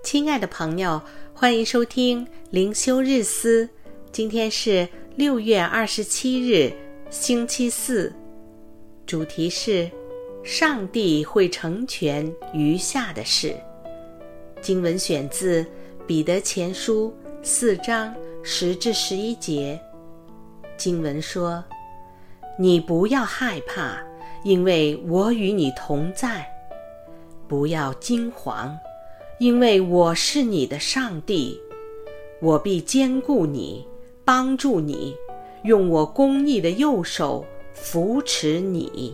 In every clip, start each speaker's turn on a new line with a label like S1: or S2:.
S1: 亲爱的朋友，欢迎收听灵修日思。今天是6月27日，星期四。主题是上帝会成全余下的事。经文选自彼得前书4章10至11节。经文说：你不要害怕，因为我与你同在；不要惊惶，因为我是你的上帝，我必坚固你，帮助你，用我公义的右手扶持你。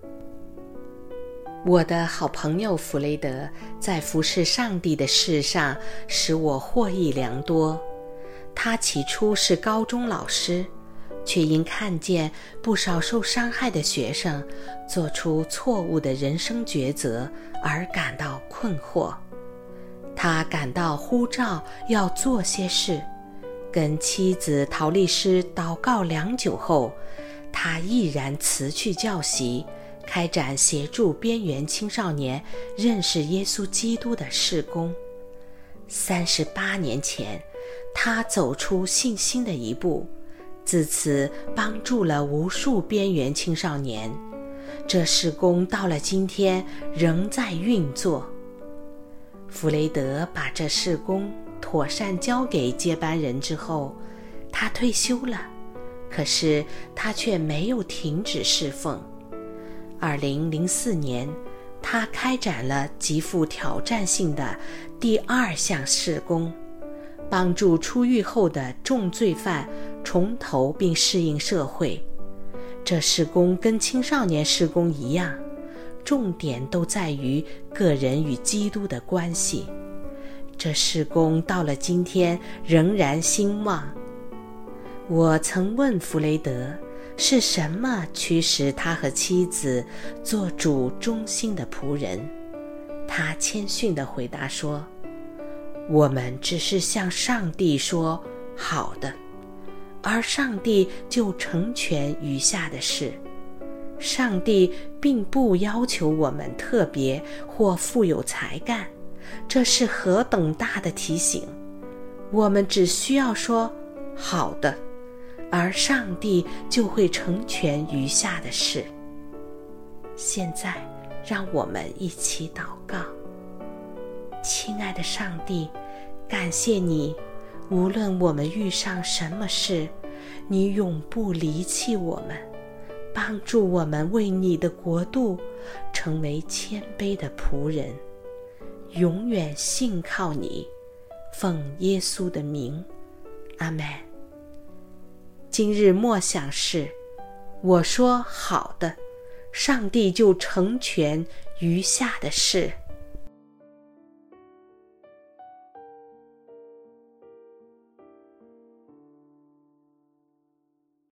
S1: 我的好朋友弗雷德在服侍上帝的事上使我获益良多。他起初是高中老师，却因看见不少受伤害的学生做出错误的人生抉择而感到困惑。他感到呼召要做些事，跟妻子陶丽诗祷告良久后，他毅然辞去教习，开展协助边缘青少年认识耶稣基督的事工。38年前，他走出信心的一步，自此帮助了无数边缘青少年。这事工到了今天仍在运作。弗雷德把这事工妥善交给接班人之后，他退休了，可是他却没有停止侍奉。2004年，他开展了极富挑战性的第2项事工，帮助出狱后的重罪犯重投并适应社会。这事工跟青少年事工一样，重点都在于个人与基督的关系。这事工到了今天仍然兴旺。我曾问弗雷德，是什么驱使他和妻子做主忠心的仆人？他谦逊地回答说：我们只是向上帝说好的，而上帝就成全余下的事。上帝并不要求我们特别或富有才干，这是何等大的提醒！我们只需要说好的，而上帝就会成全余下的事。现在让我们一起祷告。亲爱的上帝，感谢你，无论我们遇上什么事，你永不离弃我们，帮助我们为你的国度成为谦卑的仆人，永远信靠你，奉耶稣的名，阿们。今日默想是：我说好的，上帝就成全余下的事。